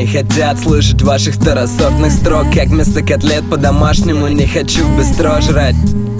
не хотят слышать ваших второсортных строк. Как вместо котлет по-домашнему не хочу в бистро жрать.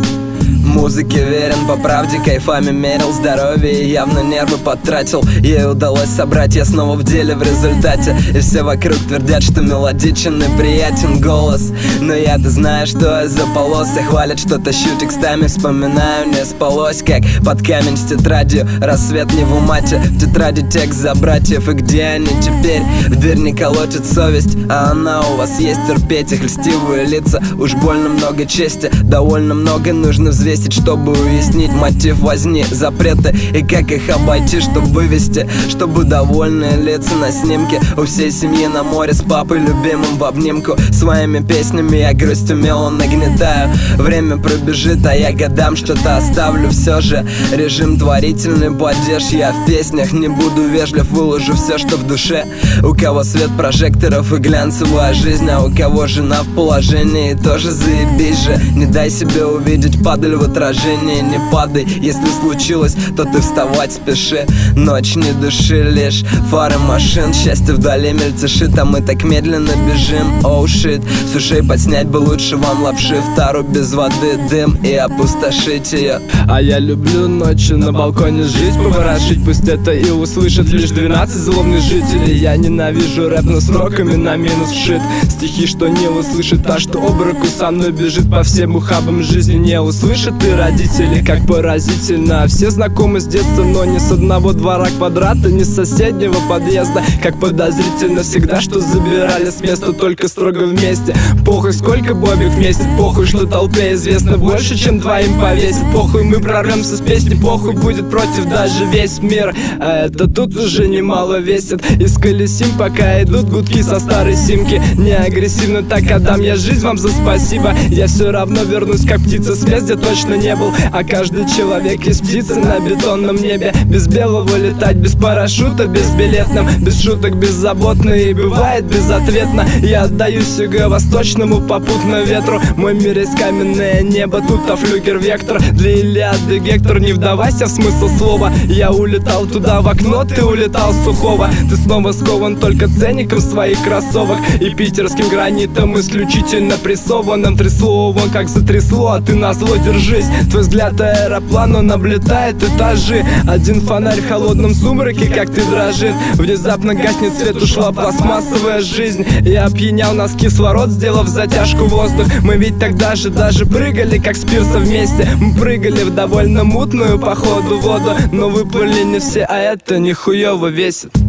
Музыке верен, по правде кайфами мерил здоровье и явно нервы потратил. Ей удалось собрать, я снова в деле в результате. И все вокруг твердят, что мелодичен и приятен голос. Но я-то знаю, что из-за полосы хвалят, что тащу текстами. Вспоминаю, не спалось, как под камень с тетрадью. Рассвет не в умате, в тетради текст за братьев. И где они теперь? В дверь не колотит совесть, а она у вас есть. Терпеть их льстивые лица, уж больно много чести. Довольно много нужно взвесить, чтобы уяснить мотив возни, запреты и как их обойти, чтобы вывести, чтобы довольные лица на снимке у всей семьи на море с папой любимым в обнимку. Своими песнями я грусть умело нагнетаю. Время пробежит, а я годам что-то оставлю. Все же режим творительный падеж. Я в песнях не буду вежлив, выложу все, что в душе. У кого свет прожекторов и глянцевая жизнь, а у кого жена в положении, тоже заебись же. Не дай себе увидеть падаль в отражение, не падай. Если случилось, то ты вставать спеши. Ночь не души, лишь фары машин. Счастье вдали мельтешит, а мы так медленно бежим. Оу шит, с ушей подснять бы лучше вам лапши. В тару без воды дым и опустошить ее. А я люблю ночью на балконе жить, поворошить. Пусть это и услышат лишь 12 злобных жителей. Я ненавижу рэп, но строками на минус вшит. Стихи, что не услышит, а что об руку со мной бежит. По всем ухабам жизни не услышит. И родители, как поразительно. Все знакомы с детства, но не с одного двора квадрата, не с соседнего подъезда. Как подозрительно всегда, что забирали с места только строго вместе. Похуй, сколько бобик вместе. Похуй, что толпе известно больше, чем двоим повесит. Похуй, мы прорвемся с песни. Похуй, будет против даже весь мир. А это тут уже немало весит. Исколесим, пока идут гудки со старой симки. Не агрессивно так отдам я жизнь вам за спасибо. Я все равно вернусь, как птица с мест, где точно не был. А каждый человек есть птица на бетонном небе. Без белого летать, без парашюта, безбилетным, без шуток, беззаботно и бывает безответно. Я отдаюсь юго-восточному попутно ветру. Мой мир есть каменное небо, тут флюгер вектор. Для Илиады Гектор, не вдавайся в смысл слова. Я улетал туда в окно, ты улетал с Сухого. Ты снова скован только ценником своих кроссовок и питерским гранитом, исключительно прессованным. Трясло вон как затрясло, а ты назло держись. Твой взгляд аэроплан, он облетает этажи. Один фонарь в холодном сумраке, как ты дрожит. Внезапно гаснет свет, ушла пластмассовая жизнь. Я опьянял нас кислород, сделав затяжку воздух. Мы ведь тогда же даже прыгали, как с пирса вместе. Мы прыгали в довольно мутную походу воду, но выплыли не все, а это нихуево весит.